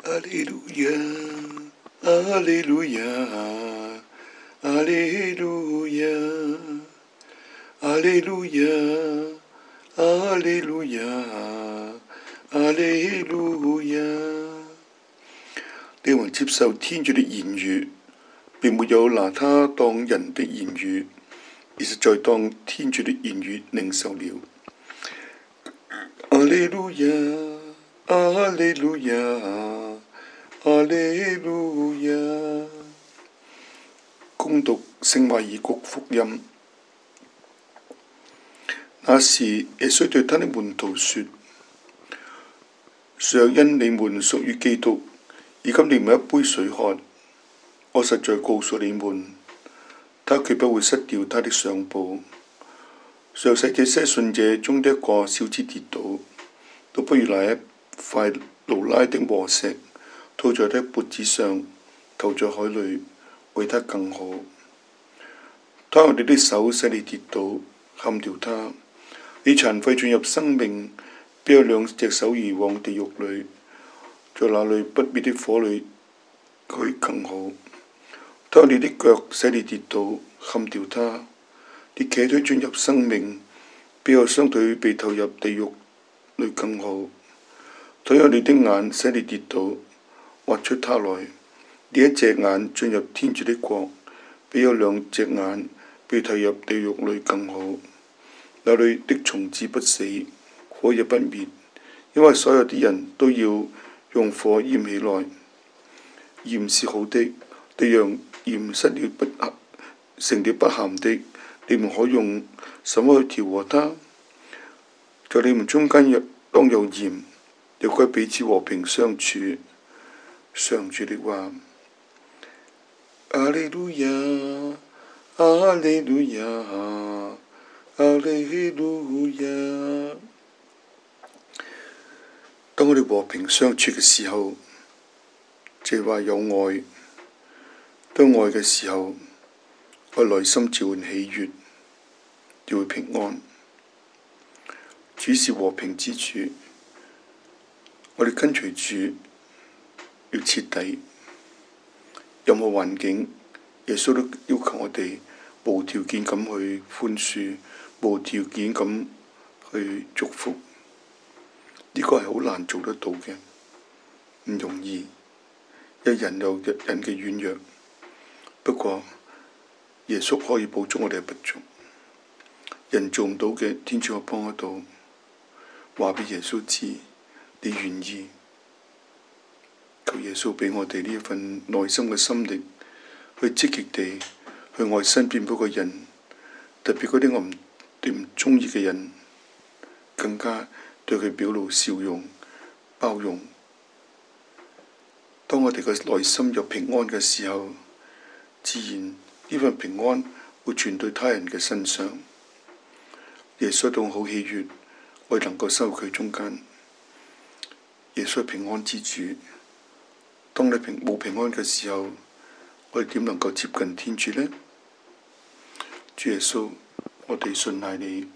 阿利路亞，阿利路亞，阿利路亞，阿利路亞，阿利路亞，阿利路亞。你們接受天主的言語，並沒有拿他當人的言語，而是在當天主的言語領受了。阿利路亞，阿利路亞，阿利路亞。恭讀聖馬爾谷福音。那時耶穌對他的門徒說：若因你們屬於基督，而給你們一杯水喝，我實在告訴你們，他決不會失掉他的賞報。若使這些信者中的一個小子跌倒，都不如拿一塊盧拉的磨石套在他脖子上，投在海裏，為他更好。他用你的手使你跌倒，砍掉他，你殘廢進入生命，必有兩隻手移往地獄裏，在那裏不滅的火裏去更好。他用你的腳使你跌倒，砍掉他，你瘸腿進入生命，必有雙腿被投入地獄裏更好。他用你的眼使你跌倒，挖出他來，你一隻眼進入天主的國，必有兩隻眼被投入地獄裏更好。那裏的蟲子不死，火也不滅，因為所有的人都要用火焰起來。鹽是好的，你讓鹽成了不鹹的，你們可用什麼去調和它？在你們中間當有鹽，又該彼此和平相處。上主的話。阿利路亞，阿利路亞，阿利路亞。當我哋和平相處嘅時候，即係話有愛。當愛嘅時候，我內心就會喜悅，就會平安。主是和平之主，我哋跟隨主要徹底。任何環境，耶穌都要求我哋無條件咁去寬恕，無條件咁去祝福。呢個係好難做得到嘅，唔容易。人有人嘅軟弱，不過耶穌可以補足我哋嘅不足。人做唔到嘅，天主可幫得到。話俾耶穌知，你願意。求耶穌俾我哋呢一份內心嘅心力，去積極地去愛身邊嗰個人，特別嗰啲我唔中意嘅人，更加對佢表露笑容、包容。當我哋嘅內心有平安嘅時候，自然呢份平安會傳到他人嘅身上。耶穌都好喜悅，我哋能夠生活佢中間。耶穌係平安之主。當你冇平安嘅時候，我哋點能夠接近天主呢？主耶穌，我哋信賴你。